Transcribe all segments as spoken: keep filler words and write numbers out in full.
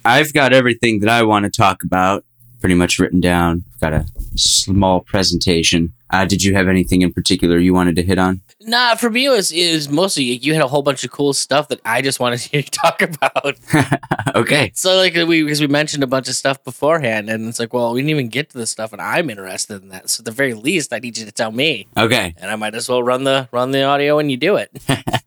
I've got everything that I want to talk about pretty much written down. Got a small presentation. Uh, did you have anything in particular you wanted to hit on? Nah, for me, it was, it was mostly you had a whole bunch of cool stuff that I just wanted you to talk about. Okay. So, like, we because we mentioned a bunch of stuff beforehand, and it's like, well, we didn't even get to the stuff, and I'm interested in that. So, at the very least, I need you to tell me. Okay. And I might as well run the run the audio when you do it.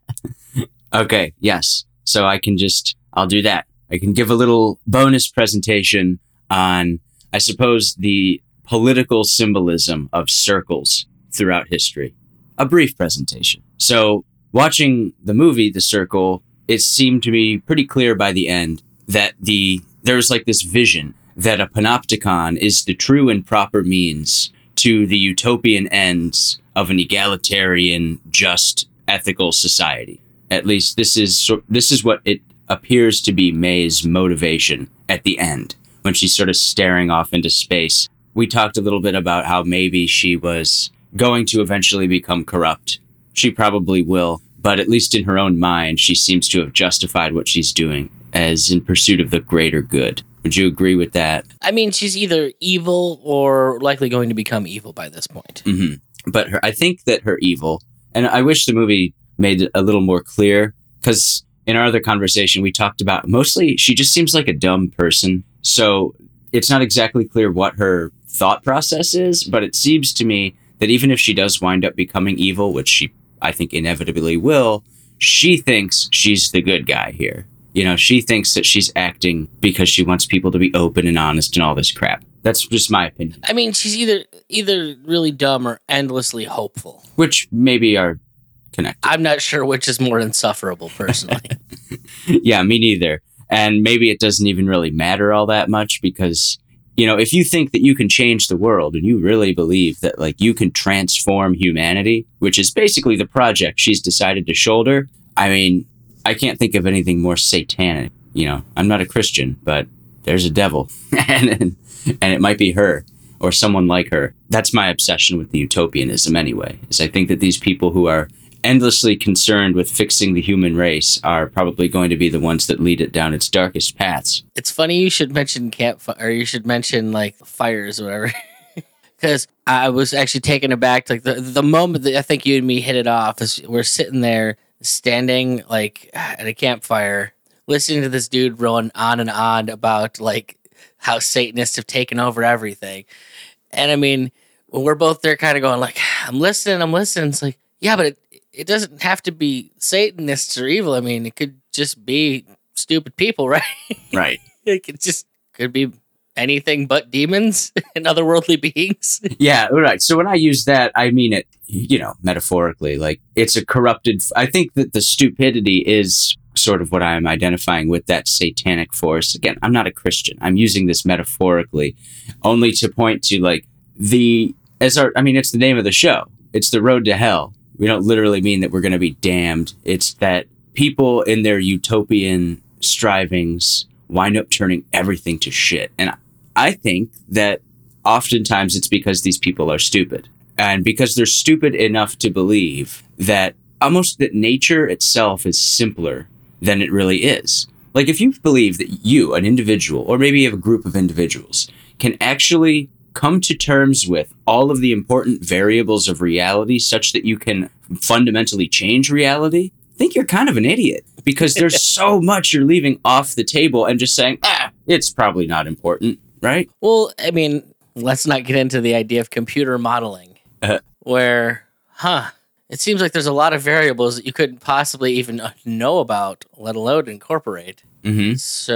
Okay. Yes. So I can just I'll do that. I can give a little bonus presentation on, I suppose, the political symbolism of circles throughout history. A brief presentation. So, watching the movie The Circle, it seemed to me pretty clear by the end that the there's like this vision that a panopticon is the true and proper means to the utopian ends of an egalitarian, just, ethical society. At least this is this is what it appears to be May's motivation at the end, when she's sort of staring off into space. We talked a little bit about how maybe she was going to eventually become corrupt. She probably will, but at least in her own mind, she seems to have justified what she's doing as in pursuit of the greater good. Would you agree with that? I mean, she's either evil or likely going to become evil by this point. Mm-hmm. But her, I think that her evil, and I wish the movie made it a little more clear, because in our other conversation, we talked about mostly she just seems like a dumb person. So it's not exactly clear what her thought process is, but it seems to me that even if she does wind up becoming evil, which she, I think, inevitably will, she thinks she's the good guy here. You know, she thinks that she's acting because she wants people to be open and honest and all this crap. That's just my opinion. I mean, she's either either really dumb or endlessly hopeful. Which maybe are connected. I'm not sure which is more insufferable, personally. Yeah, me neither. And maybe it doesn't even really matter all that much because, you know, if you think that you can change the world and you really believe that, like, you can transform humanity, which is basically the project she's decided to shoulder, I mean, I can't think of anything more satanic. You know, I'm not a Christian, but there's a devil. and, and and it might be her or someone like her. That's my obsession with the utopianism anyway, is I think that these people who are endlessly concerned with fixing the human race are probably going to be the ones that lead it down its darkest paths. It's funny you should mention campfire, or you should mention like fires or whatever, because I was actually taken aback. Like the the moment that I think you and me hit it off is we're sitting there, standing like at a campfire, listening to this dude rolling on and on about like how Satanists have taken over everything, and I mean, we're both there, kind of going like, "I'm listening, I'm listening." It's like, yeah, but it, it doesn't have to be Satanists or evil. I mean, it could just be stupid people, right? Right. It could just could be anything but demons and otherworldly beings. Yeah, right. So when I use that, I mean it, you know, metaphorically. Like, it's a corrupted... I think that the stupidity is sort of what I'm identifying with, that satanic force. Again, I'm not a Christian. I'm using this metaphorically only to point to, like, the... as our. I mean, it's the name of the show. It's the road to hell. We don't literally mean that we're going to be damned. It's that people in their utopian strivings wind up turning everything to shit. And I think that oftentimes it's because these people are stupid. And because they're stupid enough to believe that almost that nature itself is simpler than it really is. Like, if you believe that you, an individual, or maybe you have a group of individuals, can actually come to terms with all of the important variables of reality such that you can fundamentally change reality, I think you're kind of an idiot, because there's so much you're leaving off the table and just saying, ah, it's probably not important, right? Well, I mean, let's not get into the idea of computer modeling, Uh, where, huh, it seems like there's a lot of variables that you couldn't possibly even know about, let alone incorporate. mm-hmm.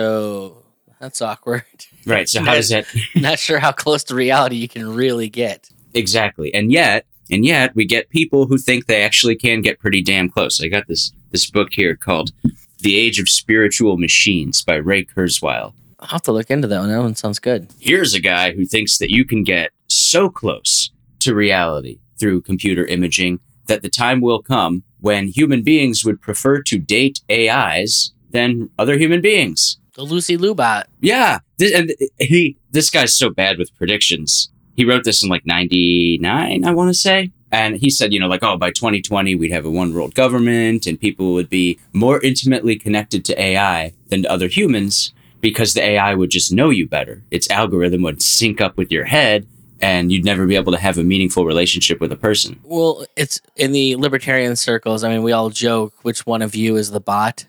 So that's awkward. Right. So how does that? Not sure how close to reality you can really get. Exactly. And yet, and yet we get people who think they actually can get pretty damn close. I got this, this book here called The Age of Spiritual Machines by Ray Kurzweil. I'll have to look into that one. That one sounds good. Here's a guy who thinks that you can get so close to reality through computer imaging that the time will come when human beings would prefer to date A Is than other human beings. The Lucy Lubot. Yeah. This, and he, this guy's so bad with predictions. He wrote this in like ninety-nine, I want to say. And he said, you know, like, oh, by twenty twenty, we'd have a one world government and people would be more intimately connected to A I than to other humans because the A I would just know you better. Its algorithm would sync up with your head, and you'd never be able to have a meaningful relationship with a person. Well, it's in the libertarian circles. I mean, we all joke which one of you is the bot.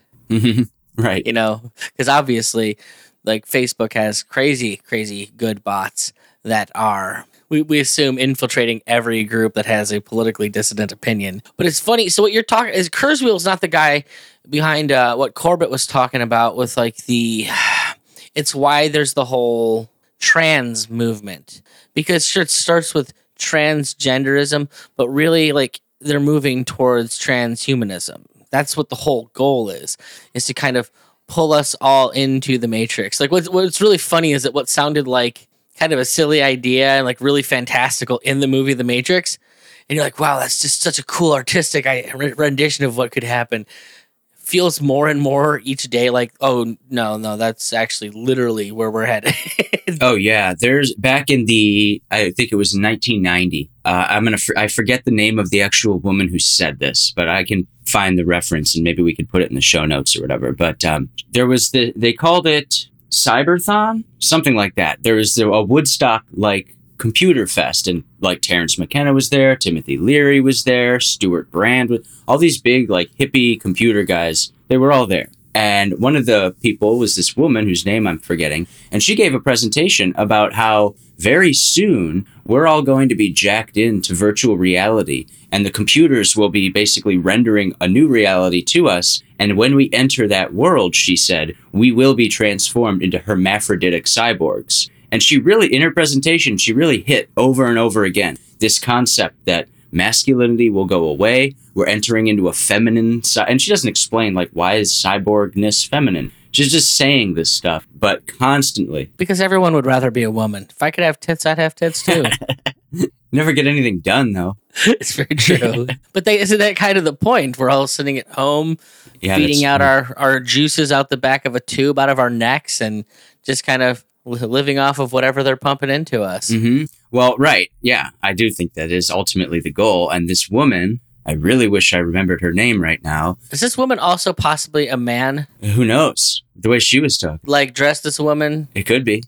Right. You know, because obviously, like Facebook has crazy, crazy good bots that are, we, we assume, infiltrating every group that has a politically dissident opinion. But it's funny. So what you're talking is Kurzweil's not the guy behind uh, what Corbett was talking about with like the, it's why there's the whole trans movement. Because sure, it starts with transgenderism, but really like they're moving towards transhumanism. That's what the whole goal is, is to kind of pull us all into the matrix. Like what's, what's really funny is that what sounded like kind of a silly idea and like really fantastical in the movie The Matrix, and you're like, wow, that's just such a cool artistic rendition of what could happen, feels more and more each day like, oh, no, no, that's actually literally where we're headed. Oh, yeah. There's back in the, I think it was nineteen ninety. Uh, I'm going to, I forget the name of the actual woman who said this, but I can find the reference and maybe we could put it in the show notes or whatever. But um, there was the, they called it Cyberthon, something like that. There was a Woodstock like computer fest, and like Terrence McKenna was there, Timothy Leary was there, Stuart Brand, with all these big like hippie computer guys. They were all there. And one of the people was this woman whose name I'm forgetting. And she gave a presentation about how very soon we're all going to be jacked into virtual reality. And the computers will be basically rendering a new reality to us. And when we enter that world, she said, we will be transformed into hermaphroditic cyborgs. And she really, in her presentation, she really hit over and over again this concept that masculinity will go away. We're entering into a feminine side. And she doesn't explain, like, why is cyborgness feminine? She's just saying this stuff, but constantly. Because everyone would rather be a woman. If I could have tits, I'd have tits too. Never get anything done, though. It's very true. But they, isn't that kind of the point? We're all sitting at home, yeah, feeding out our, our juices out the back of a tube out of our necks and just kind of living off of whatever they're pumping into us. Mm-hmm. Well, right. Yeah, I do think that is ultimately the goal. And this woman, I really wish I remembered her name right now. Is this woman also possibly a man? Who knows? The way she was talking. Like dressed as a woman? It could be.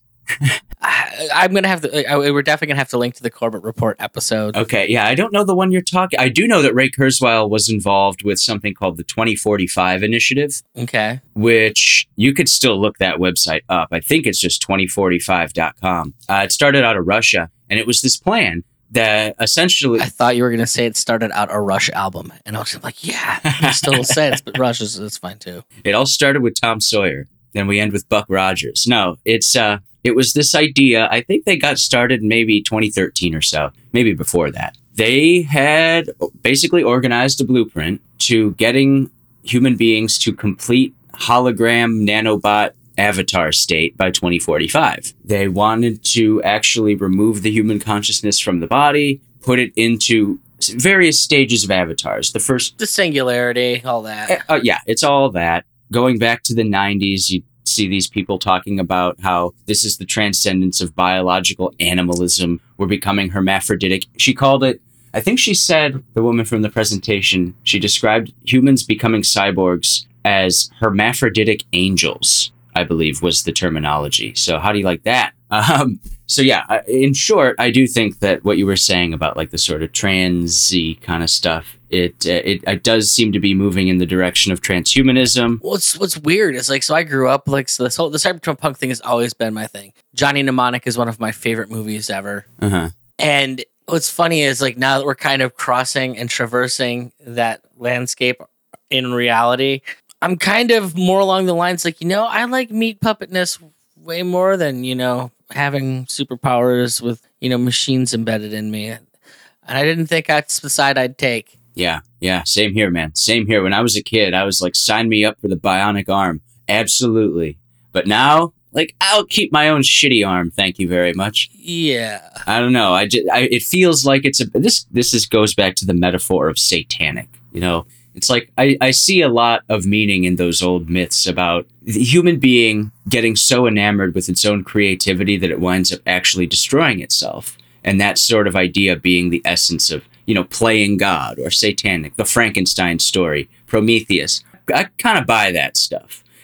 I, I'm going to have to, I, we're definitely going to have to link to the Corbett Report episode. Okay. Yeah. I don't know the one you're talking. I do know that Ray Kurzweil was involved with something called the twenty forty-five Initiative. Okay. Which you could still look that website up. I think it's just twenty forty-five dot com. Uh, it started out of Russia, and it was this plan that essentially... I thought you were going to say it started out a Rush album. And I was like, yeah, it makes total sense. But Rush is that's fine too. It all started with Tom Sawyer. Then we end with Buck Rogers. No, it's... uh. It was this idea, I think they got started maybe twenty thirteen or so, maybe before that. They had basically organized a blueprint to getting human beings to complete hologram nanobot avatar state by twenty forty-five. They wanted to actually remove the human consciousness from the body, put it into various stages of avatars. The first... The singularity, all that. Uh, yeah, it's all that. Going back to the nineties, you see these people talking about how this is the transcendence of biological animalism. We're becoming hermaphroditic. She called it, I think she said, the woman from the presentation, she described humans becoming cyborgs as hermaphroditic angels, I believe was the terminology. So how do you like that? Um, so yeah, in short, I do think that what you were saying about like the sort of transy kind of stuff, it, uh, it it does seem to be moving in the direction of transhumanism. What's what's weird is like, so I grew up like so this whole the cyberpunk thing has always been my thing. Johnny Mnemonic is one of my favorite movies ever. Uh-huh. And what's funny is like now that we're kind of crossing and traversing that landscape in reality, I'm kind of more along the lines like, you know, I like meat puppetness way more than, you know, having superpowers with, you know, machines embedded in me. And I didn't think that's the side I'd take. Yeah, yeah, same here, man. Same here. When I was a kid, I was like, sign me up for the bionic arm. Absolutely. But now, like, I'll keep my own shitty arm. Thank you very much. Yeah. I don't know. I just, I, it feels like it's a, this, this is, goes back to the metaphor of satanic, you know? It's like I, I see a lot of meaning in those old myths about the human being getting so enamored with its own creativity that it winds up actually destroying itself. And that sort of idea being the essence of, you know, playing God or satanic, the Frankenstein story, Prometheus. I kind of buy that stuff.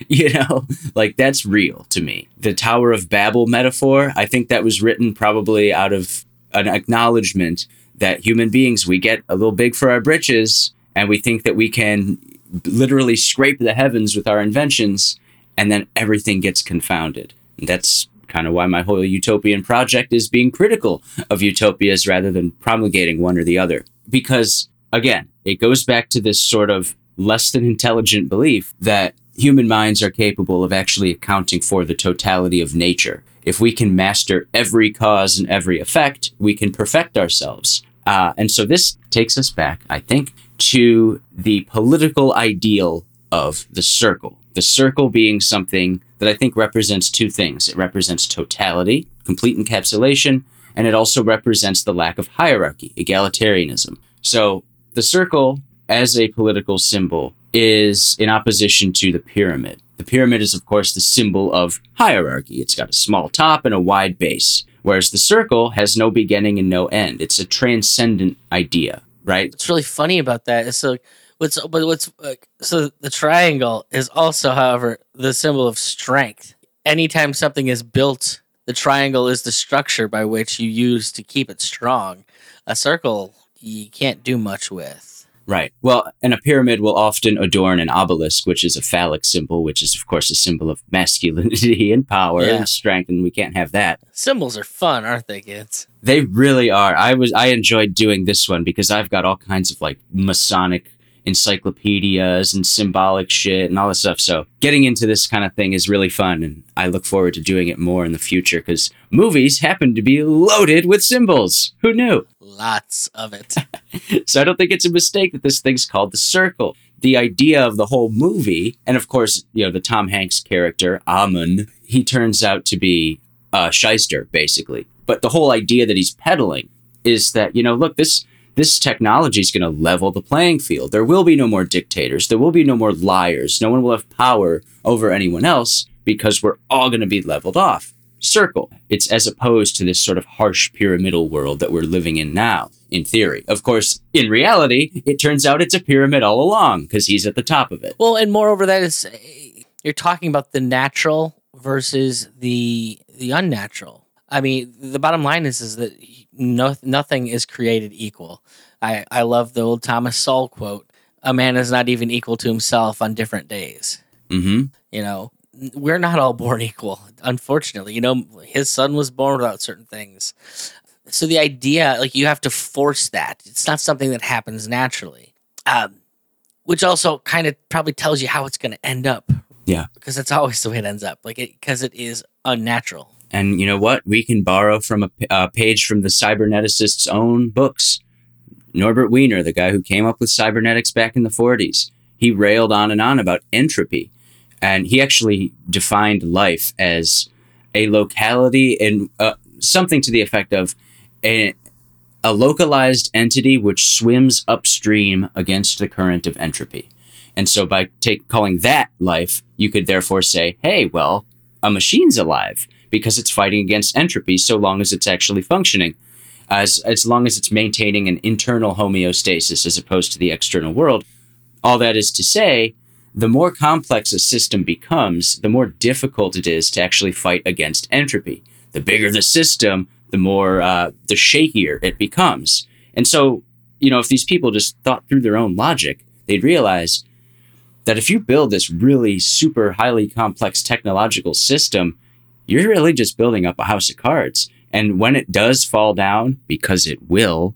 You know, like that's real to me. The Tower of Babel metaphor, I think that was written probably out of an acknowledgement that human beings, we get a little big for our britches and we think that we can literally scrape the heavens with our inventions, and then everything gets confounded. And that's kind of why my whole utopian project is being critical of utopias rather than promulgating one or the other. Because, again, it goes back to this sort of less than intelligent belief that human minds are capable of actually accounting for the totality of nature. If we can master every cause and every effect, we can perfect ourselves. Uh, and so this takes us back, I think, to the political ideal of the circle. The circle being something that I think represents two things. It represents totality, complete encapsulation, and it also represents the lack of hierarchy, egalitarianism. So the circle, as a political symbol, is in opposition to the pyramid. The pyramid is, of course, the symbol of hierarchy. It's got a small top and a wide base, whereas the circle has no beginning and no end. It's a transcendent idea, right? What's really funny about that is so what's but what's uh, so the triangle is also, however, the symbol of strength. Anytime something is built, the triangle is the structure by which you use to keep it strong. A circle you can't do much with. Right. Well, and a pyramid will often adorn an obelisk, which is a phallic symbol, which is, of course, a symbol of masculinity and power Yeah. and strength, and we can't have that. Symbols are fun, aren't they, kids? They really are. I was I enjoyed doing this one because I've got all kinds of like Masonic encyclopedias and symbolic shit and all this stuff. So getting into this kind of thing is really fun, and I look forward to doing it more in the future because movies happen to be loaded with symbols. Who knew? Lots of it. So I don't think it's a mistake that this thing's called The Circle. The idea of the whole movie, and of course, you know, the Tom Hanks character, Amon, he turns out to be a shyster, basically. But the whole idea that he's peddling is that, you know, look, this this technology is going to level the playing field. There will be no more dictators. There will be no more liars. No one will have power over anyone else because we're all going to be leveled off. Circle. It's as opposed to this sort of harsh pyramidal world that we're living in now, in theory. Of course, in reality, it turns out it's a pyramid all along because he's at the top of it. Well, and moreover, that is you're talking about the natural versus the the unnatural. I mean, the bottom line is is that no nothing is created equal. I I love the old Thomas Sowell quote: "A man is not even equal to himself on different days." Mm-hmm. You know, we're not all born equal, unfortunately. You know, his son was born without certain things. So the idea, like, you have to force that. It's not something that happens naturally. Um, which also kind of probably tells you how it's going to end up. Yeah. Because that's always the way it ends up. Like, it because it is unnatural. And you know what? We can borrow from a, a page from the cyberneticist's own books. Norbert Wiener, the guy who came up with cybernetics back in the forties, he railed on and on about entropy. And he actually defined life as a locality and uh, something to the effect of a, a localized entity which swims upstream against the current of entropy. And so by take, calling that life, you could therefore say, hey, well, a machine's alive because it's fighting against entropy so long as it's actually functioning, as, as long as it's maintaining an internal homeostasis as opposed to the external world. All that is to say, the more complex a system becomes, the more difficult it is to actually fight against entropy. The bigger the system, the more, uh, the shakier it becomes. And so, you know, if these people just thought through their own logic, they'd realize that if you build this really super highly complex technological system, you're really just building up a house of cards. And when it does fall down, because it will,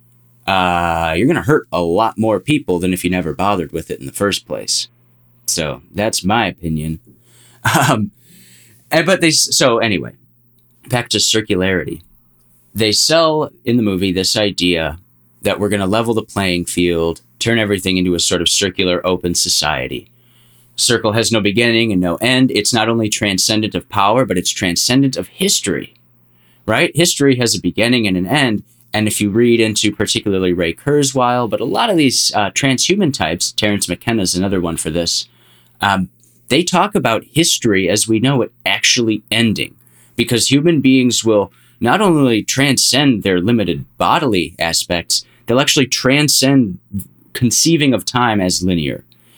uh, you're going to hurt a lot more people than if you never bothered with it in the first place. So that's my opinion. Um, and, but they, so anyway, back to circularity. They sell in the movie this idea that we're going to level the playing field, turn everything into a sort of circular open society. Circle has no beginning and no end. It's not only transcendent of power, but it's transcendent of history, right? History has a beginning and an end. And if you read into particularly Ray Kurzweil, but a lot of these uh, transhuman types, Terence McKenna's another one for this, um, they talk about history as we know it actually ending, because human beings will not only transcend their limited bodily aspects, they'll actually transcend conceiving of time as linear.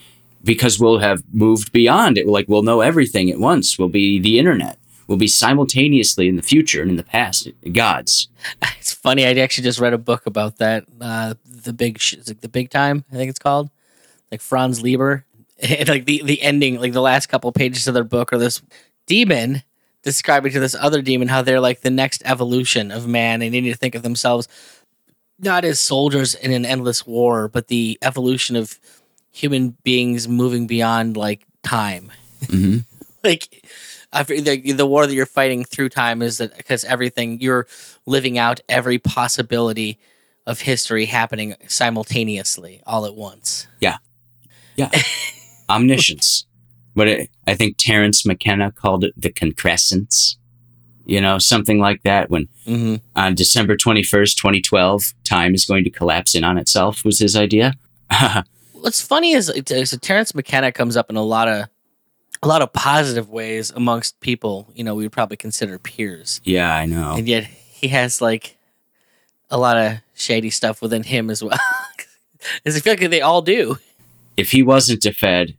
because we'll have moved beyond it. Like, we'll know everything at once. We'll be the internet. We'll be simultaneously in the future and in the past gods. It's funny. I actually just read a book about that. Uh, the big, sh- it's like the big time, I think it's called. Like Franz Lieber. And like the, the ending, like the last couple pages of their book are this demon describing to this other demon how they're like the next evolution of man. And they need to think of themselves not as soldiers in an endless war, but the evolution of human beings moving beyond like time. Mm-hmm. Like after the, the war that you're fighting through time is that because everything you're living out every possibility of history happening simultaneously all at once. Yeah. Yeah. Omniscience. But it, I think Terence McKenna called it the concrescence. You know, something like that. When mm-hmm. on December twenty-first, twenty twelve, time is going to collapse in on itself was his idea. What's funny is so Terence McKenna comes up in a lot of a lot of positive ways amongst people, you know, we would probably consider peers. Yeah, I know. And yet he has like a lot of shady stuff within him as well. As I feel like they all do. If he wasn't a Fed,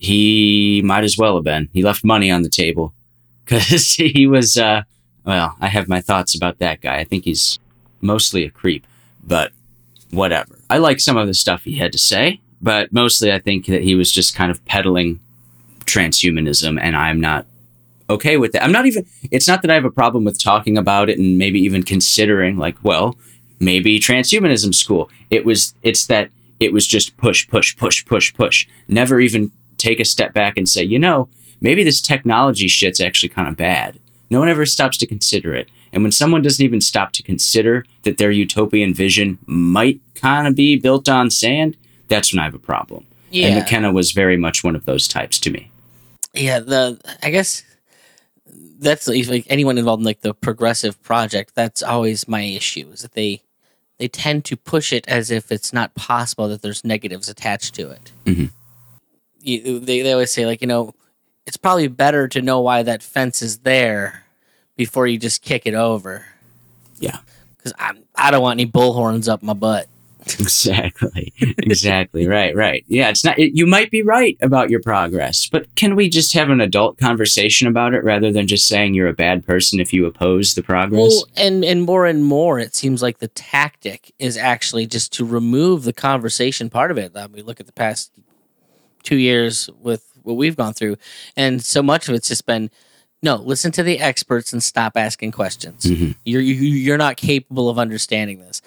he might as well have been. He left money on the table because he was, uh, well, I have my thoughts about that guy. I think he's mostly a creep, but whatever. I like some of the stuff he had to say, but mostly I think that he was just kind of peddling transhumanism, and I'm not okay with that. I'm not even, it's not that I have a problem with talking about it and maybe even considering like, well, maybe transhumanism's cool. It was, it's that it was just push, push, push, push, push. Never even take a step back and say, you know, maybe this technology shit's actually kind of bad. No one ever stops to consider it. And when someone doesn't even stop to consider that their utopian vision might kind of be built on sand, that's when I have a problem. Yeah. And McKenna was very much one of those types to me. Yeah, the I guess that's like anyone involved in like the progressive project. That's always my issue is that they they tend to push it as if it's not possible that there's negatives attached to it. Mm-hmm. You, they they always say like you know it's probably better to know why that fence is there before you just kick it over. Yeah, because I I don't want any bullhorns up my butt. Exactly. Exactly. Right. Right. Yeah. It's not. It, you might be right about your progress, but can we just have an adult conversation about it rather than just saying you're a bad person if you oppose the progress? Well, and and more and more, it seems like the tactic is actually just to remove the conversation part of it. I mean, look at the past two years with what we've gone through, and so much of it's just been. No, listen to the experts and stop asking questions. Mm-hmm. You're you, you're not capable of understanding this.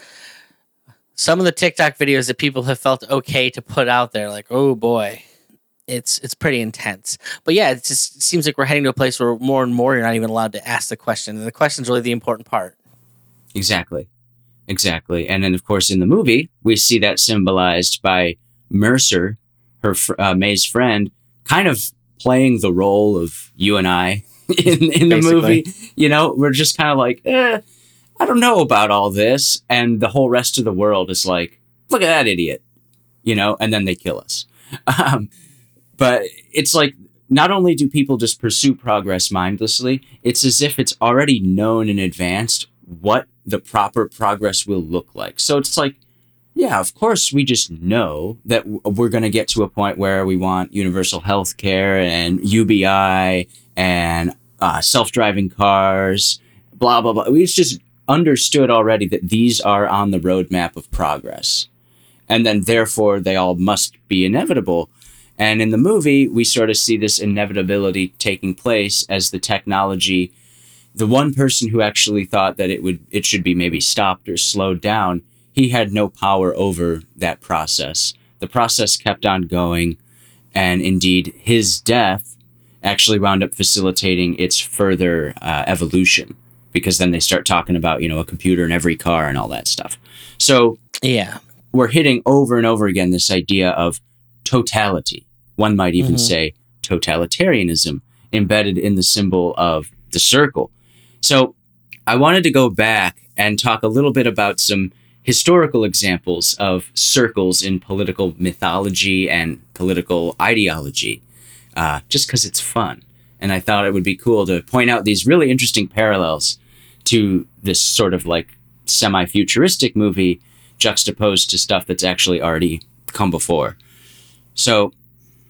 Some of the TikTok videos that people have felt okay to put out there, like, oh boy, it's it's pretty intense. But yeah, it just seems like we're heading to a place where more and more you're not even allowed to ask the question, and the question's really the important part. Exactly, exactly. And then, of course, in the movie, we see that symbolized by Mercer, her uh, May's friend, kind of playing the role of you and I. In, in the movie, you know, we're just kind of like, eh, I don't know about all this. And the whole rest of the world is like, look at that idiot, you know, and then they kill us. Um, but it's like, not only do people just pursue progress mindlessly, it's as if it's already known in advance what the proper progress will look like. So it's like, yeah, of course, we just know that we're going to get to a point where we want universal health care and U B I and uh, self-driving cars, blah, blah, blah. It's just understood already that these are on the roadmap of progress. And then, therefore, they all must be inevitable. And in the movie, we sort of see this inevitability taking place as the technology, the one person who actually thought that it would it should be maybe stopped or slowed down, he had no power over that process. The process kept on going, and indeed, his death actually wound up facilitating its further uh, evolution, because then they start talking about, you know, a computer in every car and all that stuff. So yeah, we're hitting over and over again this idea of totality. One might even mm-hmm. say totalitarianism embedded in the symbol of the circle. So I wanted to go back and talk a little bit about some historical examples of circles in political mythology and political ideology, uh, just because it's fun. And I thought it would be cool to point out these really interesting parallels to this sort of like semi-futuristic movie juxtaposed to stuff that's actually already come before. So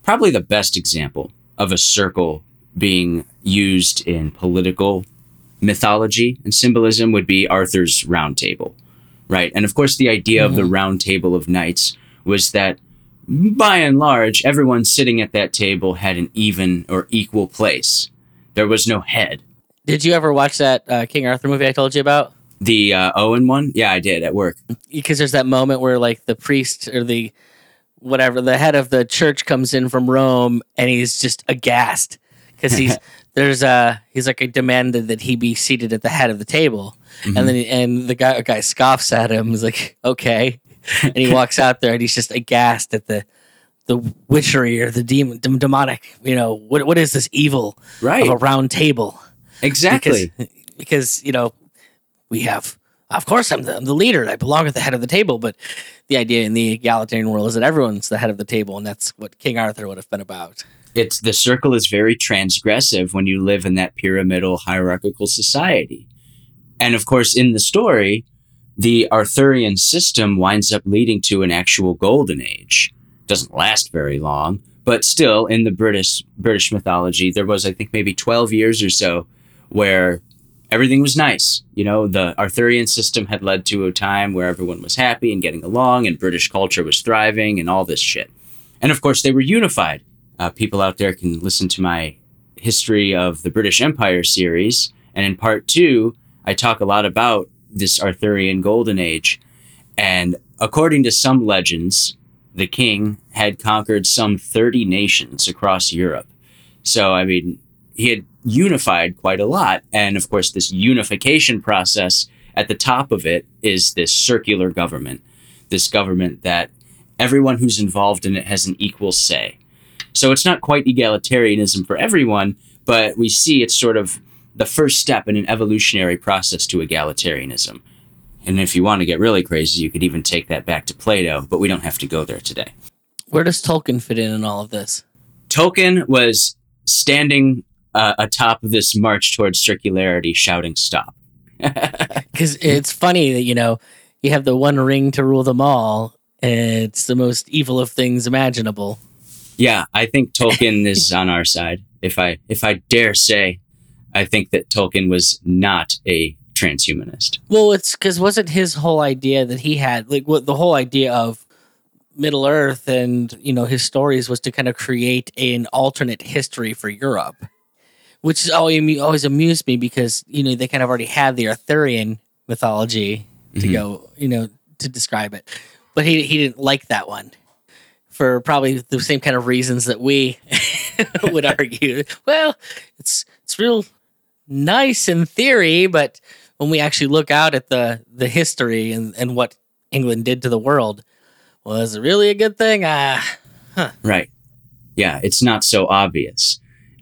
probably the best example of a circle being used in political mythology and symbolism would be Arthur's Round Table, right? And of course, the idea mm-hmm. of the Round Table of Knights was that, by and large, everyone sitting at that table had an even or equal place. There was no head. Did you ever watch that uh, King Arthur movie I told you about? The uh, Owen one? Yeah, I did at work. Because there's that moment where like the priest or the whatever, the head of the church comes in from Rome and he's just aghast because he's there's uh he's like demanded that he be seated at the head of the table, mm-hmm. and then he, and the guy a guy scoffs at him. He's like, okay, and he walks out there and he's just aghast at the the witchery or the demon dem- demonic. You know what what is this evil right. of a round table? Exactly, because, because you know. We have, of course, I'm the, I'm the leader. I belong at the head of the table. But the idea in the egalitarian world is that everyone's the head of the table, and that's what King Arthur would have been about. It's the circle is very transgressive when you live in that pyramidal hierarchical society. And of course, in the story, the Arthurian system winds up leading to an actual golden age. Doesn't last very long, but still, in the British British mythology, there was, I think, maybe twelve years or so where everything was nice. You know, the Arthurian system had led to a time where everyone was happy and getting along and British culture was thriving and all this shit. And of course, they were unified. Uh, people out there can listen to my History of the British Empire series. And in part two, I talk a lot about this Arthurian Golden Age. And according to some legends, the king had conquered some thirty nations across Europe. So, I mean, he had unified quite a lot. And of course, this unification process at the top of it is this circular government, this government that everyone who's involved in it has an equal say. So it's not quite egalitarianism for everyone, but we see it's sort of the first step in an evolutionary process to egalitarianism. And if you want to get really crazy, you could even take that back to Plato, but we don't have to go there today. Where does Tolkien fit in in all of this? Tolkien was standing Uh, atop of this march towards circularity, shouting stop. Because it's funny that, you know, you have the one ring to rule them all, and it's the most evil of things imaginable. Yeah, I think Tolkien is on our side. If I if I dare say, I think that Tolkien was not a transhumanist. Well, it's because wasn't his whole idea that he had, like, what the whole idea of Middle Earth and, you know, his stories was to kind of create an alternate history for Europe. Which is always, always amused me because, you know, they kind of already had the Arthurian mythology to mm-hmm. go, you know, to describe it. But he he didn't like that one for probably the same kind of reasons that we would argue. Well, it's it's real nice in theory, but when we actually look out at the, the history and, and what England did to the world, was it really a good thing? Ah, huh. Right. Yeah, it's not so obvious.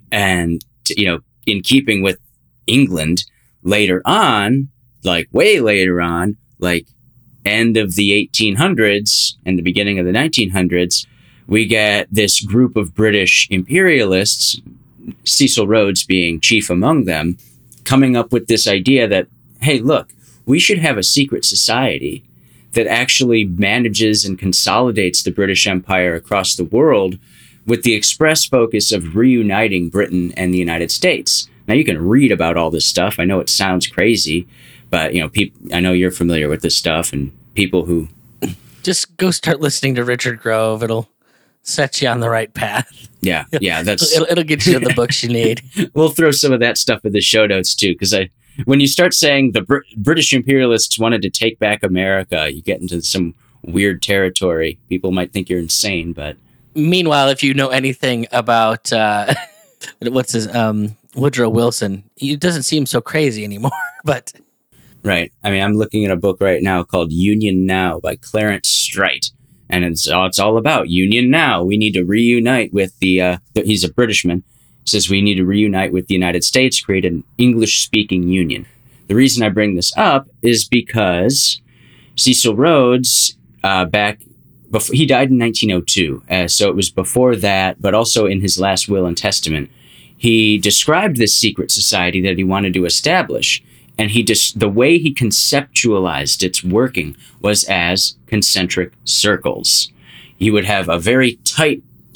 And you know, in keeping with England, later on, like way later on, like end of the eighteen hundreds and the beginning of the nineteen hundreds, we get this group of British imperialists, Cecil Rhodes being chief among them, coming up with this idea that, hey, look, we should have a secret society that actually manages and consolidates the British Empire across the world with the express focus of reuniting Britain and the United States. Now, you can read about all this stuff. I know it sounds crazy, but, you know, people, I know you're familiar with this stuff, and people who... Just go start listening to Richard Grove. It'll set you on the right path. Yeah, yeah, that's... it'll, it'll get you the books you need. We'll throw some of that stuff in the show notes, too, because I, when you start saying the Br- British imperialists wanted to take back America, you get into some weird territory. People might think you're insane, but... Meanwhile, if you know anything about uh, what's his um, Woodrow Wilson, it doesn't seem so crazy anymore. But right, I mean, I'm looking at a book right now called Union Now by Clarence Strite, and it's all it's all about Union Now. We need to reunite with the. Uh, he's a Britishman. Says we need to reunite with the United States, create an English-speaking union. The reason I bring this up is because Cecil Rhodes, uh, back. Before, he died in nineteen oh two, uh, so it was before that, but also in his last will and testament, he described this secret society that he wanted to establish, and he just the way he conceptualized its working was as concentric circles. You would have a very tight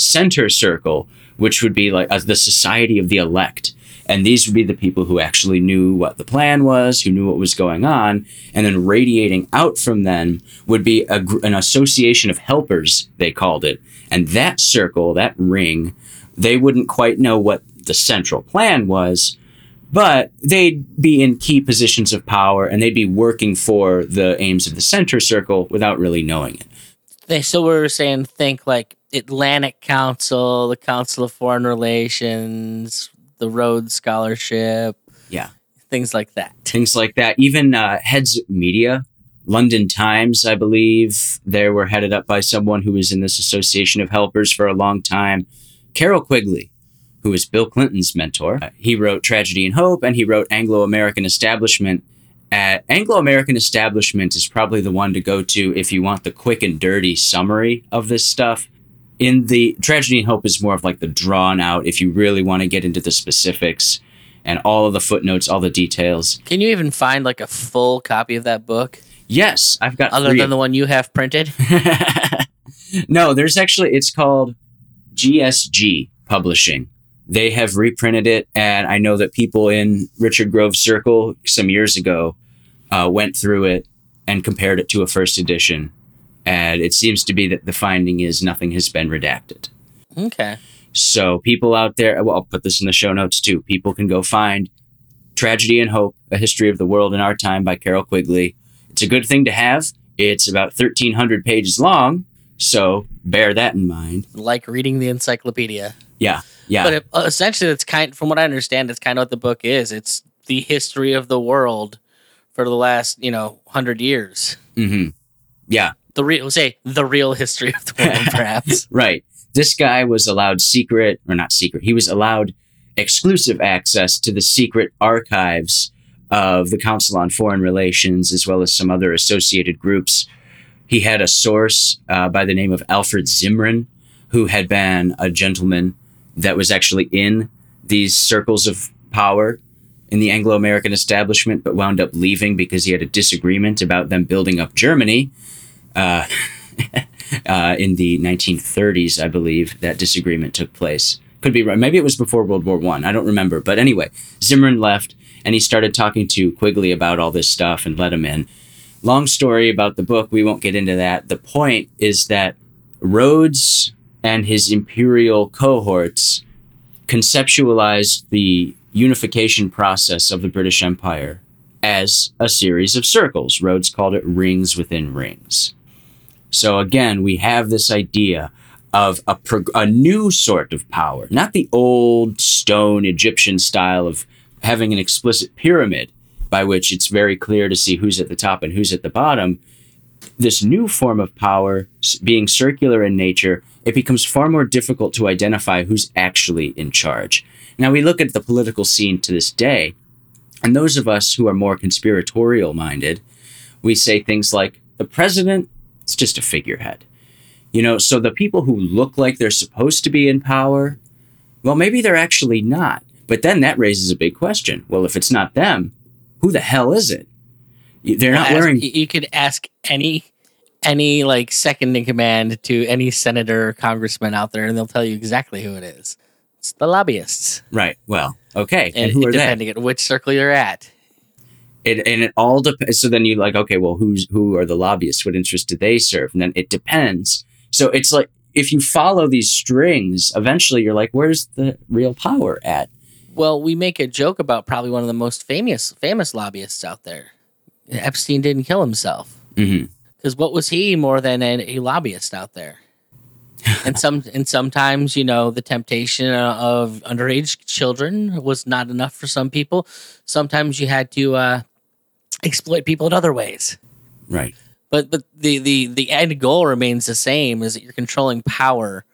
center circle, which would be like uh, the society of the elect. And these would be the people who actually knew what the plan was, who knew what was going on. And then radiating out from them would be a, an association of helpers, they called it. And that circle, that ring, they wouldn't quite know what the central plan was, but they'd be in key positions of power and they'd be working for the aims of the center circle without really knowing it. They, so we were saying, think like Atlantic Council, the Council of Foreign Relations, the Rhodes Scholarship. Yeah. Things like that. Things like that. Even uh, heads of media, London Times, I believe, they were headed up by someone who was in this association of helpers for a long time. Carroll Quigley, who was Bill Clinton's mentor. Uh, he wrote Tragedy and Hope, and he wrote Anglo-American Establishment. Uh, Anglo-American Establishment is probably the one to go to if you want the quick and dirty summary of this stuff. In the Tragedy and Hope is more of like the drawn out, if you really want to get into the specifics and all of the footnotes, all the details. Can you even find like a full copy of that book? Yes, I've got Other three than of the one you have printed? No, there's actually, it's called G S G Publishing. They have reprinted it, and I know that people in Richard Grove's circle some years ago uh, went through it and compared it to a first edition. And it seems to be that the finding is nothing has been redacted. Okay. So people out there, well, I'll put this in the show notes too. People can go find Tragedy and Hope, A History of the World in Our Time by Carroll Quigley. It's a good thing to have. It's about thirteen hundred pages long, so bear that in mind. Like reading the encyclopedia. Yeah, yeah. But it, uh, essentially, it's kind, from what I understand, it's kind of what the book is. It's the history of the world for the last, you know, hundred years. Mm-hmm. Yeah. The real, say the real history of the world, perhaps. Right. This guy was allowed secret, or not secret, he was allowed exclusive access to the secret archives of the Council on Foreign Relations, as well as some other associated groups. He had a source uh, by the name of Alfred Zimran, who had been a gentleman that was actually in these circles of power in the Anglo-American establishment, but wound up leaving because he had a disagreement about them building up Germany. Uh, uh, in the nineteen thirties, I believe, that disagreement took place. Could be right. Maybe it was before World War One. I. I don't remember. But anyway, Zimran left, and he started talking to Quigley about all this stuff and let him in. Long story about the book. We won't get into that. The point is that Rhodes and his imperial cohorts conceptualized the unification process of the British Empire as a series of circles. Rhodes called it rings within rings. So again, we have this idea of a, prog- a new sort of power, not the old stone Egyptian style of having an explicit pyramid by which it's very clear to see who's at the top and who's at the bottom. This new form of power, being circular in nature, it becomes far more difficult to identify who's actually in charge. Now, we look at the political scene to this day, and those of us who are more conspiratorial minded, we say things like, the president, it's just a figurehead. You know, so the people who look like they're supposed to be in power, well, maybe they're actually not. But then that raises a big question. Well, if it's not them, who the hell is it? They're well, not ask, wearing... You could ask any, any like second in command to any senator or congressman out there, and they'll tell you exactly who it is. It's the lobbyists. Right. Well, okay. And, and who are depending they? on which circle you're at. It, and it all depends. So then you're like, okay, well, who's who are the lobbyists? What interests do they serve? And then it depends. So it's like, if you follow these strings, eventually you're like, where's the real power at? Well, we make a joke about probably one of the most famous famous lobbyists out there. Epstein didn't kill himself. Mm-hmm. Because what was he more than a, a lobbyist out there? and some and sometimes, you know, the temptation of underage children was not enough for some people. Sometimes you had to uh, exploit people in other ways. Right. But but the, the, the end goal remains the same, is that you're controlling power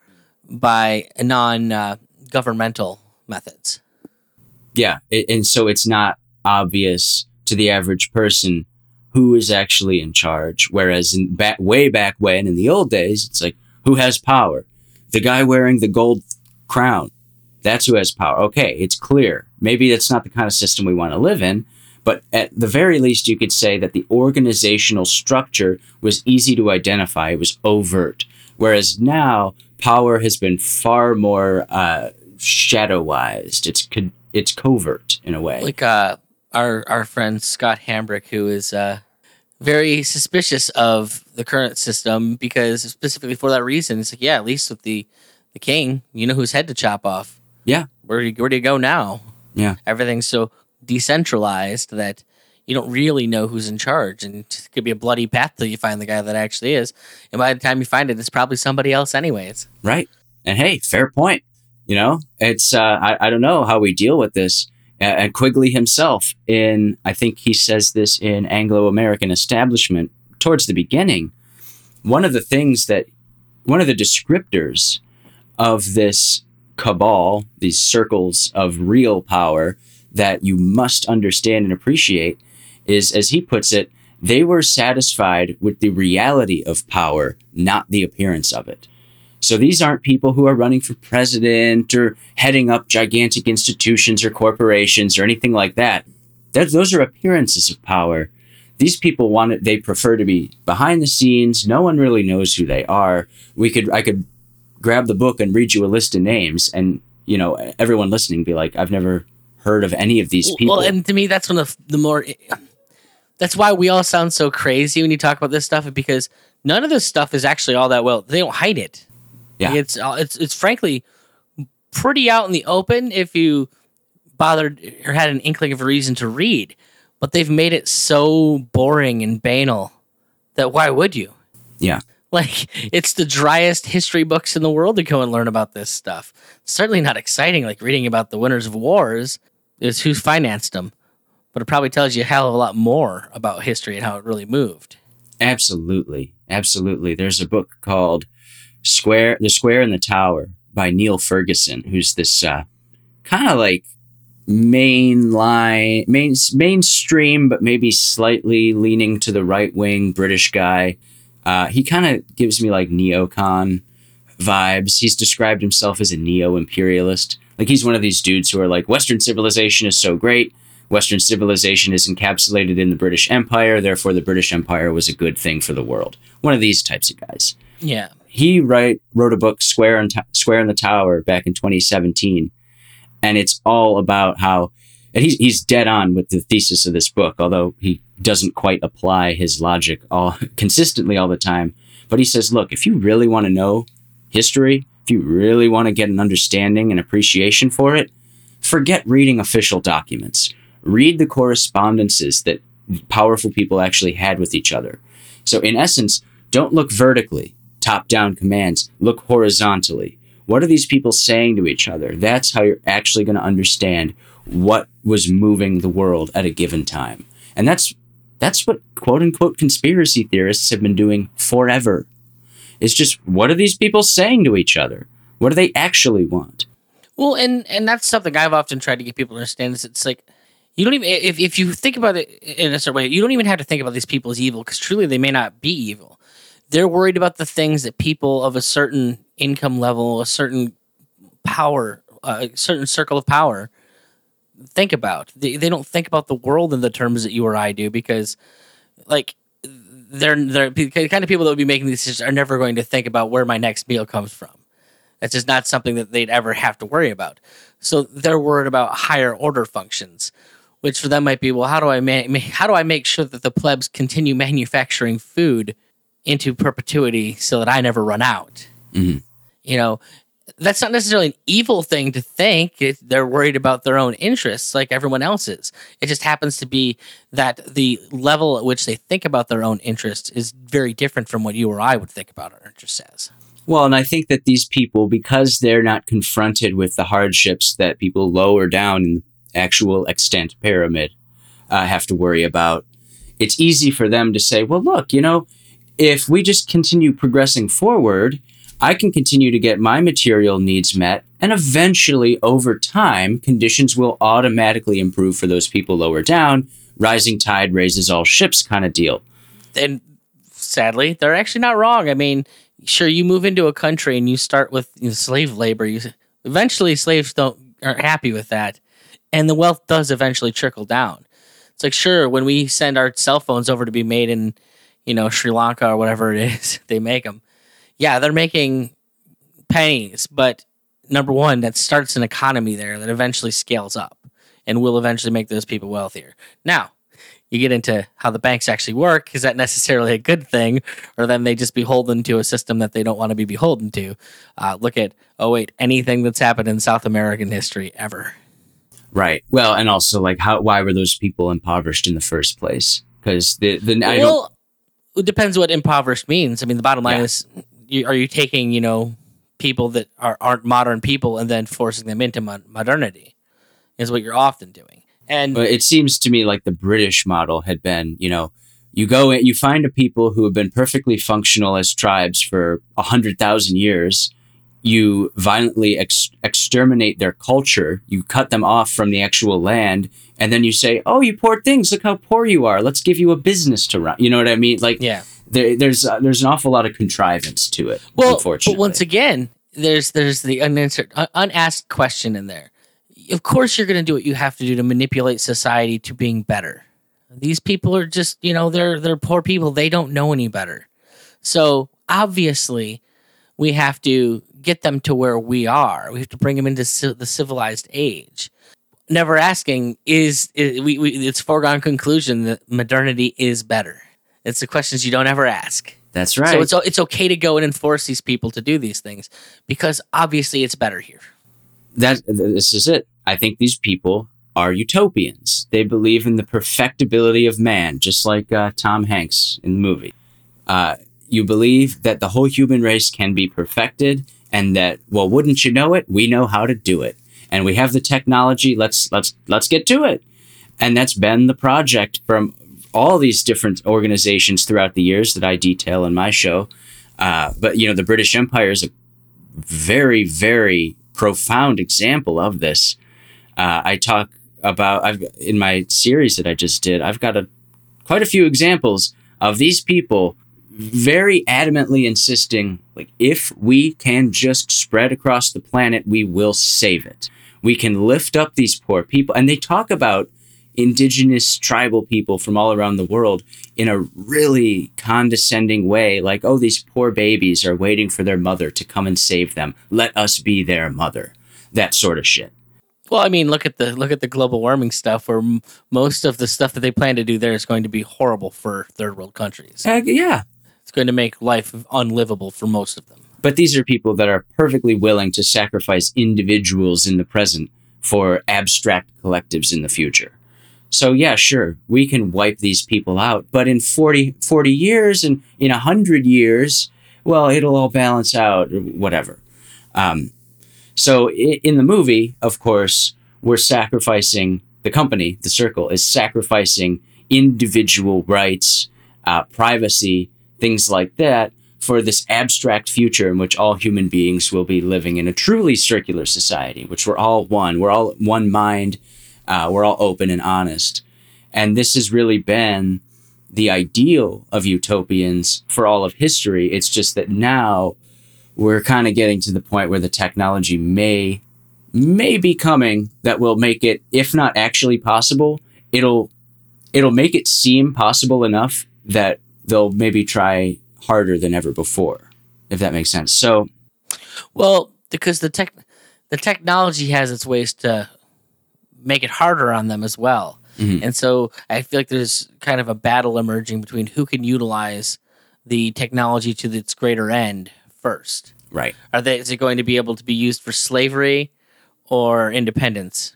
by non-governmental uh, methods. Yeah, it, and so it's not obvious to the average person who is actually in charge. Whereas in back, way back when, in the old days, it's like, who has power? The guy wearing the gold crown. That's who has power. Okay, it's clear. Maybe that's not the kind of system we want to live in, but at the very least, you could say that the organizational structure was easy to identify. It was overt. Whereas now, power has been far more uh, shadowized. It's co- it's covert in a way. Like uh, our our friend Scott Hambrick, who is uh, very suspicious of the current system because specifically for that reason, it's like, yeah, at least with the the king, you know whose head to chop off. Yeah. Where do you, where do you go now? Yeah. Everything's so decentralized that you don't really know who's in charge, and it could be a bloody path till you find the guy that actually is. And by the time you find it, it's probably somebody else anyways. Right. And hey, fair point. You know, it's, uh, I, I don't know how we deal with this. Uh, and Quigley himself in, I think he says this in Anglo-American Establishment towards the beginning. One of the things that, one of the descriptors of this cabal, these circles of real power that you must understand and appreciate is, as he puts it, they were satisfied with the reality of power, not the appearance of it. So these aren't people who are running for president or heading up gigantic institutions or corporations or anything like that. That those are appearances of power. These people want it, they prefer to be behind the scenes. No one really knows who they are. We could, I could grab the book and read you a list of names, and you know, everyone listening be like, I've never heard of any of these people. Well, and to me, that's one of the more. That's why we all sound so crazy when you talk about this stuff, because none of this stuff is actually all that well. They don't hide it. Yeah, it's it's it's frankly pretty out in the open if you bothered or had an inkling of a reason to read. But they've made it so boring and banal that why would you? Yeah. Like, it's the driest history books in the world to go and learn about this stuff. It's certainly not exciting like reading about the winners of wars. It's who's financed them. But it probably tells you a hell of a lot more about history and how it really moved. Absolutely. Absolutely. There's a book called Square, The Square and the Tower by Neil Ferguson, who's this uh, kind of like mainline, main, mainstream, but maybe slightly leaning to the right wing British guy. Uh, he kind of gives me like neocon vibes. He's described himself as a neo-imperialist. Like, he's one of these dudes who are like, Western civilization is so great. Western civilization is encapsulated in the British Empire. Therefore, the British Empire was a good thing for the world. One of these types of guys. Yeah. He write, wrote a book, Square and T- Square in the Tower, back in twenty seventeen. And it's all about how, and he's, he's dead on with the thesis of this book, although he doesn't quite apply his logic all consistently all the time. But he says, look, if you really want to know history, if you really want to get an understanding and appreciation for it, forget reading official documents. Read the correspondences that powerful people actually had with each other. So in essence, don't look vertically, top-down commands. Look horizontally. What are these people saying to each other? That's how you're actually going to understand what was moving the world at a given time. And that's that's what quote-unquote conspiracy theorists have been doing forever. It's just, what are these people saying to each other? What do they actually want? Well, and, and that's something I've often tried to get people to understand is it's like, you don't even, if, if you think about it in a certain way, you don't even have to think about these people as evil, because truly they may not be evil. They're worried about the things that people of a certain income level, a certain power, uh, a certain circle of power think about. They, they don't think about the world in the terms that you or I do, because like they're, they're the kind of people that would be making these decisions are never going to think about where my next meal comes from. That's just not something that they'd ever have to worry about. So they're worried about higher order functions, which for them might be, well, how do I ma- how do I make sure that the plebs continue manufacturing food into perpetuity so that I never run out? Mm-hmm. You know, that's not necessarily an evil thing to think. It, they're worried about their own interests like everyone else is. It just happens to be that the level at which they think about their own interests is very different from what you or I would think about our interests as. Well, and I think that these people, because they're not confronted with the hardships that people lower down in the actual extent pyramid uh, have to worry about, it's easy for them to say, well, look, you know, if we just continue progressing forward, I can continue to get my material needs met, and eventually, over time, conditions will automatically improve for those people lower down. Rising tide raises all ships kind of deal. And sadly, they're actually not wrong. I mean, sure, you move into a country and you start with, you know, slave labor. You, eventually, slaves don't aren't happy with that, and the wealth does eventually trickle down. It's like, sure, when we send our cell phones over to be made in, you know, Sri Lanka or whatever it is, they make them. Yeah, they're making pennies, but number one, that starts an economy there that eventually scales up and will eventually make those people wealthier. Now, you get into how the banks actually work. Is that necessarily a good thing, or then they just beholden to a system that they don't want to be beholden to? Uh, look at, oh wait, anything that's happened in South American history ever. Right. Well, and also like how why were those people impoverished in the first place? Because the the I well, don't, it depends what impoverished means. I mean, the bottom line Yeah. is, you, are you taking you know people that are aren't modern people and then forcing them into mo- modernity? Is what you're often doing. And but it seems to me like the British model had been, you know, you go in, you find a people who have been perfectly functional as tribes for a hundred thousand years. You violently ex- exterminate their culture. You cut them off from the actual land, and then you say, "Oh, you poor things! Look how poor you are. Let's give you a business to run." You know what I mean? Like, yeah. there, there's uh, there's an awful lot of contrivance to it. Well, unfortunately, but once again, there's there's the unanswered, un- unasked question in there. Of course, you're going to do what you have to do to manipulate society to being better. These people are just, you know, they're they're poor people. They don't know any better. So obviously, we have to get them to where we are. We have to bring them into ci- the civilized age. Never asking is, is we, we it's foregone conclusion that modernity is better. It's the questions you don't ever ask. that's right. So it's o- it's okay to go and enforce these people to do these things because obviously it's better here. that this is it. I think these people are utopians. They believe in the perfectibility of man, just like uh, Tom Hanks in the movie. Uh, you believe that the whole human race can be perfected, and that, well, wouldn't you know it? We know how to do it, and we have the technology. Let's let's let's get to it. And that's been the project from all these different organizations throughout the years that I detail in my show. Uh, but you know, the British Empire is a very, very profound example of this. Uh, I talk about I've in my series that I just did. I've got a quite a few examples of these people very adamantly insisting, like, if we can just spread across the planet, we will save it. We can lift up these poor people, and they talk about indigenous tribal people from all around the world in a really condescending way, like, oh, these poor babies are waiting for their mother to come and save them. Let us be their mother. That sort of shit. Well, I mean, look at the look at the global warming stuff, where m- most of the stuff that they plan to do there is going to be horrible for third world countries. Uh, yeah. It's going to make life unlivable for most of them. But these are people that are perfectly willing to sacrifice individuals in the present for abstract collectives in the future. So yeah, sure, we can wipe these people out, but in forty, forty years and in one hundred years, well, it'll all balance out, or whatever. Um, so i- in the movie, of course, we're sacrificing, the company, the Circle, is sacrificing individual rights, uh, privacy, things like that, for this abstract future in which all human beings will be living in a truly circular society, which we're all one, we're all one mind, uh, we're all open and honest. And this has really been the ideal of utopians for all of history. It's just that now we're kind of getting to the point where the technology may may be coming that will make it, if not actually possible, it'll it'll make it seem possible enough that they'll maybe try harder than ever before, if that makes sense. So, Well, because the tech the technology has its ways to make it harder on them as well. Mhm. And so I feel like there's kind of a battle emerging between who can utilize the technology to its greater end first. right. Are they is it going to be able to be used for slavery or independence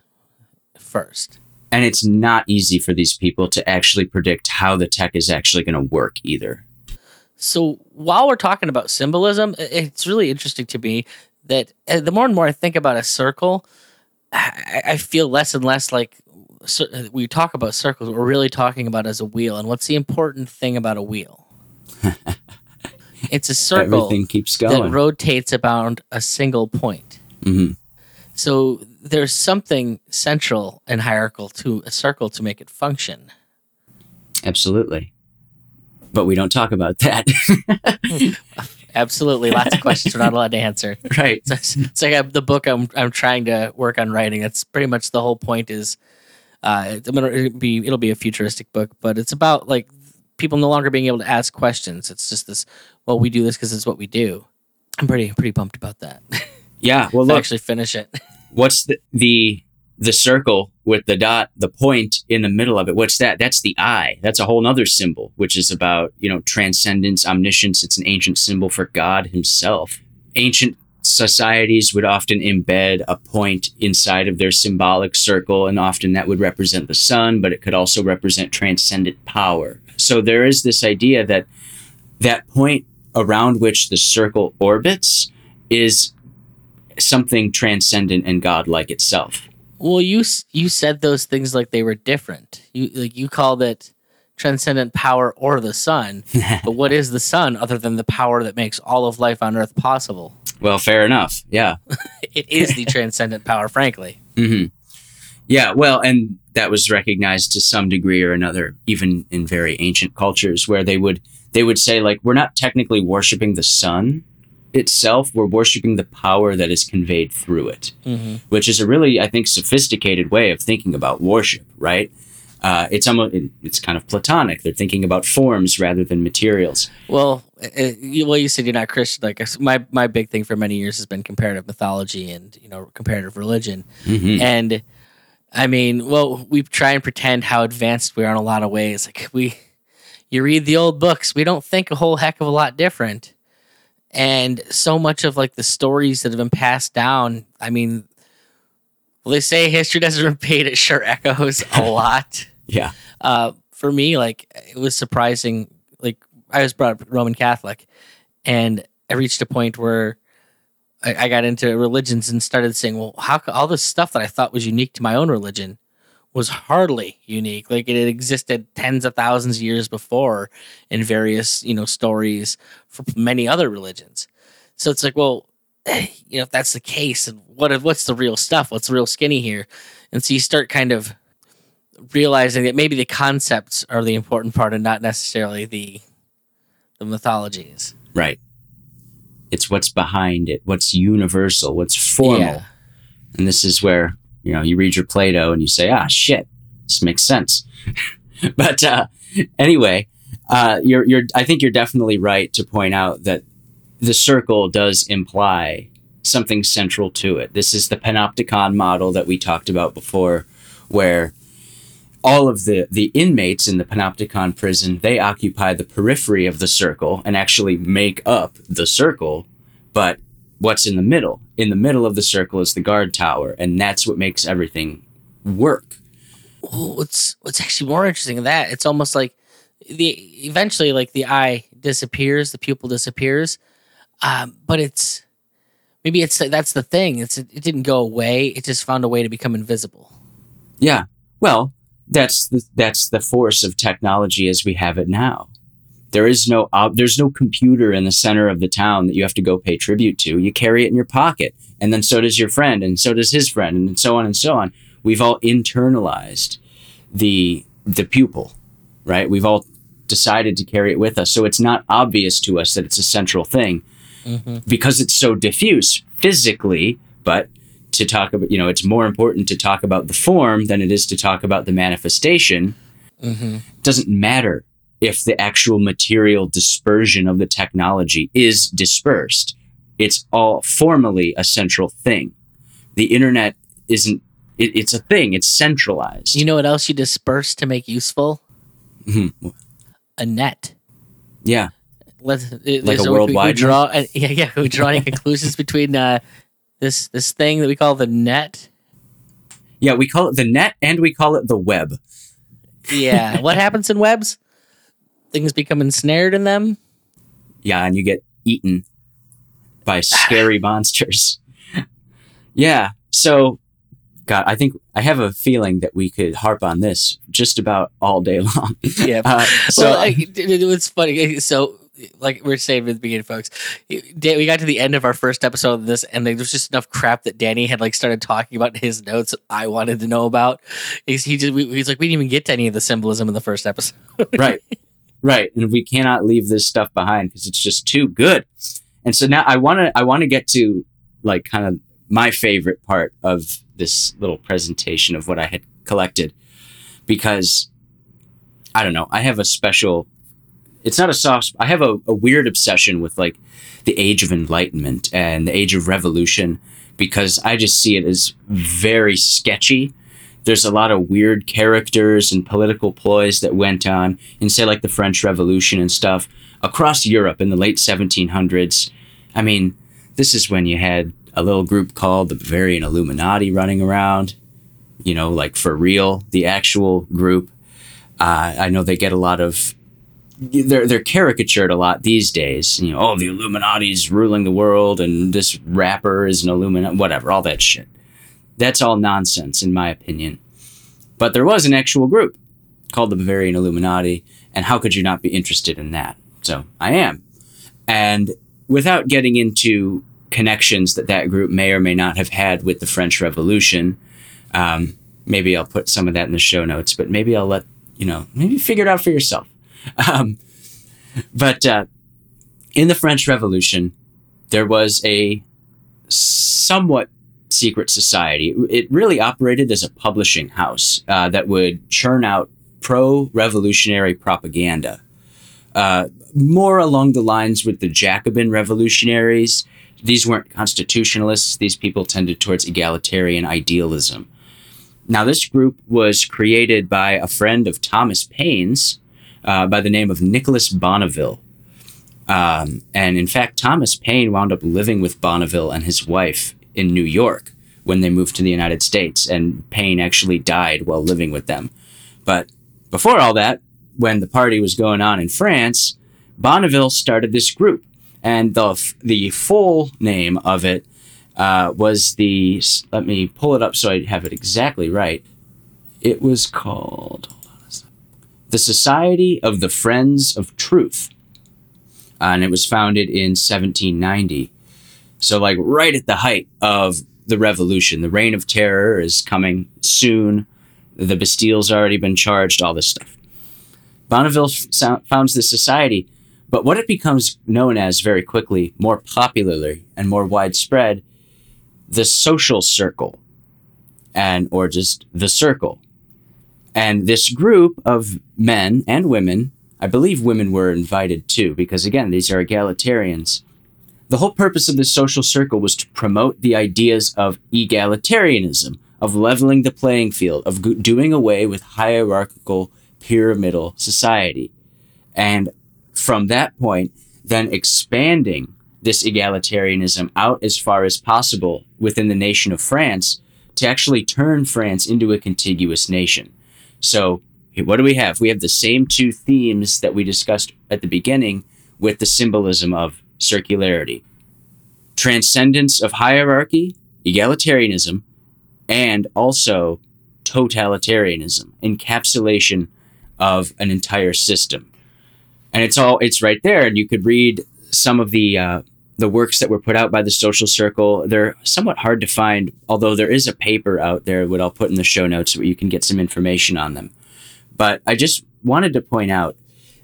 first? And it's not easy for these people to actually predict how the tech is actually going to work either. So while we're talking about symbolism, i- it's really interesting to me that uh, the more and more I think about a circle, I, I feel less and less like cir- we talk about circles. We're really talking about as a wheel. And what's the important thing about a wheel? It's a circle Everything keeps that going. rotates about a single point. hmm So there's something central and hierarchical to a circle to make it function. Absolutely. But we don't talk about that. Absolutely, lots of questions we're not allowed to answer. Right. It's, it's like I, the book I'm I'm trying to work on writing. That's pretty much the whole point. Is uh, it's gonna it'll be it'll be a futuristic book, but it's about like people no longer being able to ask questions. It's just this. Well, we do this because it's what we do. I'm pretty pretty pumped about that. Yeah. Well, If I look, actually finish it. what's the, the the circle with the dot, the point in the middle of it? What's that? That's the eye. That's a whole nother symbol, which is about, you know, transcendence, omniscience. It's an ancient symbol for God himself. Ancient societies would often embed a point inside of their symbolic circle, and often that would represent the sun, but it could also represent transcendent power. So there is this idea that that point around which the circle orbits is something transcendent and godlike itself. Well, you s- you said those things like they were different. You like you called it transcendent power or the sun. But what is the sun other than the power that makes all of life on Earth possible? Well, fair enough. Yeah. It is the transcendent power, frankly. Hmm. Yeah. Well, and that was recognized to some degree or another, even in very ancient cultures, where they would they would say, like, we're not technically worshiping the sun itself, we're worshiping the power that is conveyed through it, Mm-hmm. which is a really, I think, sophisticated way of thinking about worship, right? Uh, it's almost it, it's kind of Platonic. They're thinking about forms rather than materials. Well, uh, you, well, you said you're not Christian. Like I s- my my big thing for many years has been comparative mythology and you know comparative religion. Hmm. And I mean, well, we try and pretend how advanced we are in a lot of ways. Like we, you read the old books, we don't think a whole heck of a lot different. And so much of like the stories that have been passed down. I mean, well, they say history doesn't repeat; it sure echoes a lot. Yeah. Uh, for me, like it was surprising. Like I was brought up Roman Catholic, and I reached a point where I, I got into religions and started saying, "Well, how co- all this stuff that I thought was unique to my own religion was hardly unique. Like it had existed tens of thousands of years before in various, you know, stories for many other religions." So it's like, well, you know, if that's the case, and what what's the real stuff? What's the real skinny here? And so you start kind of realizing that maybe the concepts are the important part and not necessarily the the mythologies. Right. It's what's behind it, what's universal, what's formal. Yeah. And this is where, you know, you read your Plato and you say, ah, shit, this makes sense. But uh, anyway, uh, you're, you're, I think you're definitely right to point out that the circle does imply something central to it. This is the panopticon model that we talked about before, where all of the, the inmates in the panopticon prison, they occupy the periphery of the circle and actually make up the circle. But what's in the middle? In the middle of the circle is the guard tower, and that's what makes everything work. Well, what's what's actually more interesting than that? It's almost like the eventually, like the eye disappears, the pupil disappears, um, but it's maybe it's that's the thing. It's it didn't go away. It just found a way to become invisible. Yeah. Well, that's the, that's the force of technology as we have it now. There is no uh, there's no computer in the center of the town that you have to go pay tribute to. You carry it in your pocket, and then so does your friend, and so does his friend, and so on and so on. We've all internalized the the pupil, right? We've all decided to carry it with us, so it's not obvious to us that it's a central thing Mm-hmm. because it's so diffuse physically. But to talk about, you know, it's more important to talk about the form than it is to talk about the manifestation. Mm-hmm. It doesn't matter if the actual material dispersion of the technology is dispersed. It's all formally a central thing. The internet isn't, it, it's a thing, it's centralized. You know what else you disperse to make useful? Mhm. A net. Yeah. Let's Like a we, worldwide we draw. Uh, yeah, yeah. We draw any conclusions between uh, this this thing that we call the net. Yeah, we call it the net and we call it the web. Yeah. What happens in webs? Things become ensnared in them. Yeah, and you get eaten by scary monsters. Yeah. So, God, I think I have a feeling that we could harp on this just about all day long. Yeah. Uh, So so, well, I, it, it was funny. So, like we were saying at the beginning, folks, Dan- we got to the end of our first episode of this, and there was just enough crap that Danny had like started talking about in his notes that I wanted to know about. He's, he just we, he's like, we didn't even get to any of the symbolism in the first episode. right, right, and we cannot leave this stuff behind because it's just too good. And so now I want to I want to get to like kind of my favorite part of this little presentation of what I had collected, because I don't know, I have a special it's not a soft. I have a, a weird obsession with like the Age of Enlightenment and the Age of Revolution because I just see it as very sketchy. There's a lot of weird characters and political ploys that went on in, say, like the French Revolution and stuff across Europe in the late seventeen hundreds. I mean, this is when you had a little group called the Bavarian Illuminati running around, you know, like for real, the actual group. Uh, I know they get a lot of, they're, they're caricatured a lot these days. You know, oh, the Illuminati's ruling the world and this rapper is an Illuminati, whatever, all that shit. That's all nonsense, in my opinion. But there was an actual group called the Bavarian Illuminati, and how could you not be interested in that? So I am. And without getting into connections that that group may or may not have had with the French Revolution, um, maybe I'll put some of that in the show notes, but maybe I'll let, you know, maybe figure it out for yourself. Um, but uh, in the French Revolution, there was a somewhat secret society. It really operated as a publishing house uh, that would churn out pro-revolutionary propaganda, uh, more along the lines with the Jacobin revolutionaries. These weren't constitutionalists. These people tended towards egalitarian idealism. Now, this group was created by a friend of Thomas Paine's uh, by the name of Nicholas Bonneville. Um, and in fact, Thomas Paine wound up living with Bonneville and his wife in New York when they moved to the United States, and Paine actually died while living with them. But before all that, when the party was going on in France, Bonneville started this group, and the the full name of it uh, was the, let me pull it up so I have it exactly right. It was called, hold on a second, the Society of the Friends of Truth, uh, and it was founded in seventeen ninety. So like right at the height of the revolution, the reign of terror is coming soon. The Bastille's already been charged, all this stuff. Bonneville founds this society, but what it becomes known as very quickly, more popularly and more widespread, the social circle, and or just the circle. And this group of men and women, I believe women were invited too, because again, these are egalitarians. The whole purpose of this social circle was to promote the ideas of egalitarianism, of leveling the playing field, of go- doing away with hierarchical pyramidal society. And from that point, then expanding this egalitarianism out as far as possible within the nation of France to actually turn France into a contiguous nation. So what do we have? We have the same two themes that we discussed at the beginning with the symbolism of circularity, transcendence of hierarchy, egalitarianism, and also totalitarianism, encapsulation of an entire system. And it's all, it's right there. And you could read some of the, uh, the works that were put out by the Social Circle. They're somewhat hard to find, although there is a paper out there, what I'll put in the show notes where you can get some information on them. But I just wanted to point out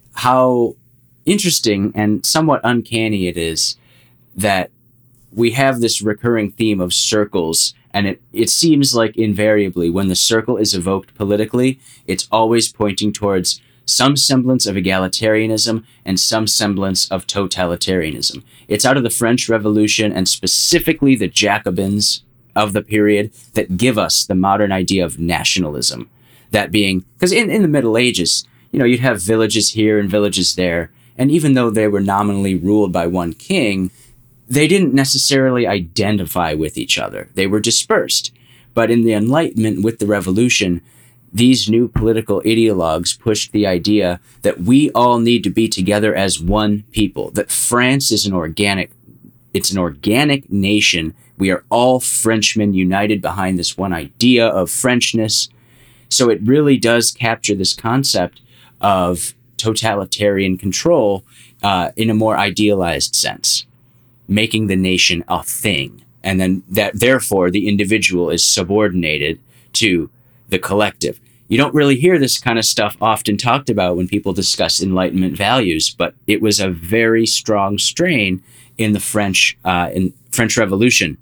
how interesting and somewhat uncanny it is that we have this recurring theme of circles, and it, it seems like invariably when the circle is evoked politically, it's always pointing towards some semblance of egalitarianism and some semblance of totalitarianism. It's out of the French Revolution and specifically the Jacobins of the period that give us the modern idea of nationalism. That being, because in, in the Middle Ages, you know, you'd have villages here and villages there, and even though they were nominally ruled by one king, they didn't necessarily identify with each other. They were dispersed. But in the Enlightenment with the Revolution, these new political ideologues pushed the idea that we all need to be together as one people, that France is an organic, it's an organic nation. We are all Frenchmen united behind this one idea of Frenchness. So it really does capture this concept of totalitarian control uh, in a more idealized sense, making the nation a thing. And then that, therefore, the individual is subordinated to the collective. You don't really hear this kind of stuff often talked about when people discuss Enlightenment values, but it was a very strong strain in the French uh, in French Revolution.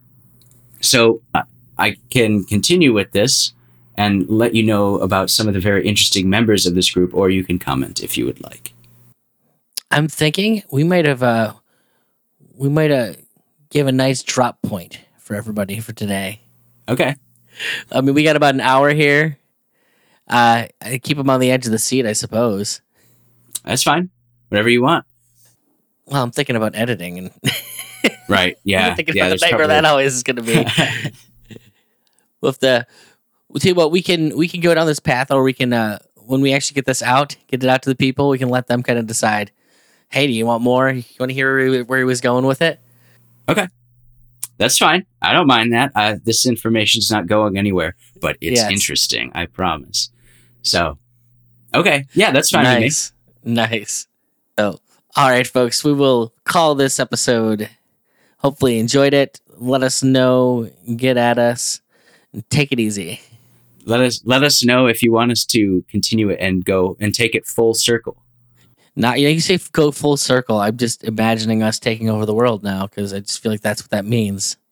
So uh, I can continue with this and let you know about some of the very interesting members of this group, or you can comment if you would like. I'm thinking we might have uh we might have give a nice drop point for everybody for today. Okay. I mean, we got about an hour here. Uh, I keep them on the edge of the seat, I suppose. That's fine. Whatever you want. Well, I'm thinking about editing and Right. Yeah. I'm thinking yeah. about the there's nightmare probably- that always is going to be. With the, we'll tell you what, we can we can go down this path, or we can uh, when we actually get this out, get it out to the people, we can let them kind of decide. Hey, do you want more? You want to hear where he, where he was going with it? Okay. That's fine. I don't mind that. Uh, this information's not going anywhere, but it's Yes. interesting. I promise. So, okay. Yeah, that's fine with me. Nice, nice. So, all right, folks, we will call this episode. Hopefully, you enjoyed it. Let us know. Get at us. And take it easy. Let us let us know if you want us to continue it and go and take it full circle. Not, you know, you say go full circle. I'm just imagining us taking over the world now because I just feel like that's what that means.